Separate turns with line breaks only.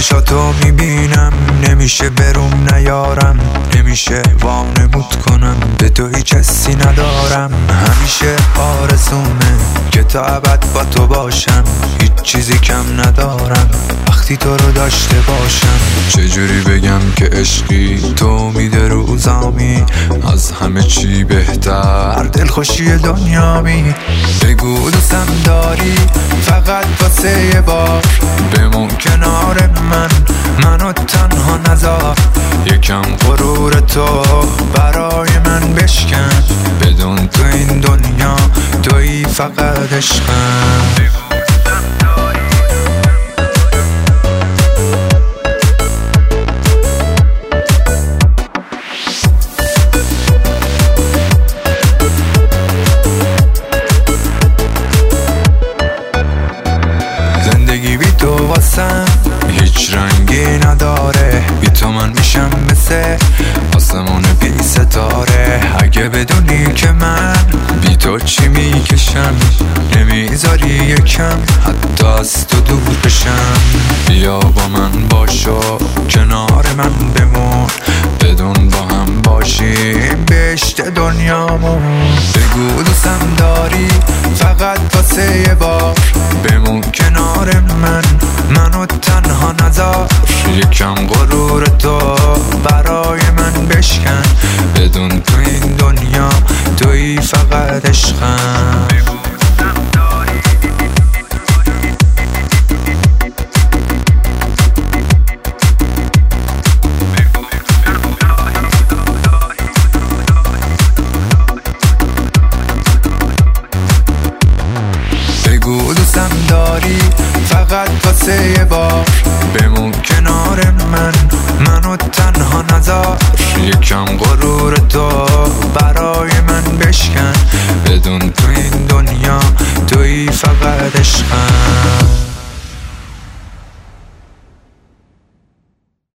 چشاتو میبینم، نمیشه بروم نیارم، نمیشه وانمود کنم به تو هیچ حسی ندارم. همیشه آرزومه که تا ابد با تو باشم، هیچ چیزی کم ندارم وقتی تو رو داشته باشم. چجوری بگم که عشقی تو میده روزامی، از همه چی بهتر دلخوشی دنیامی. بگو دوستم داری فقط واسه یه بار، بمون کنار منو تنها نذار. یکم غرور تو برای من بشکن، بدون تو این دنیا تویی فقط عشقم. زندگی بی تو واسم هیچ رنگی نداره، بی تو من میشم مثل آسمون بی ستاره. اگه بدونی که من بی تو چی میکشم، نمیذاری یکم حتی از تو دور بشم. بیا با من باشو کنار من بمون، بدون با هم باشیم بهشت دنیامون. بگو دوستم داری فقط واسه یه بار، بمون کنار منو تنها نذار. یکم غرور تو برای من بشکن، بدون تو این دنیا تویی فقط عشقم. بگو دوستم داری فقط واسه یه بار، بمون کنار منو تنها نذار. یکم غرور تو برای من بشکن، بدون تو این دنیا تویی فقط عشقم.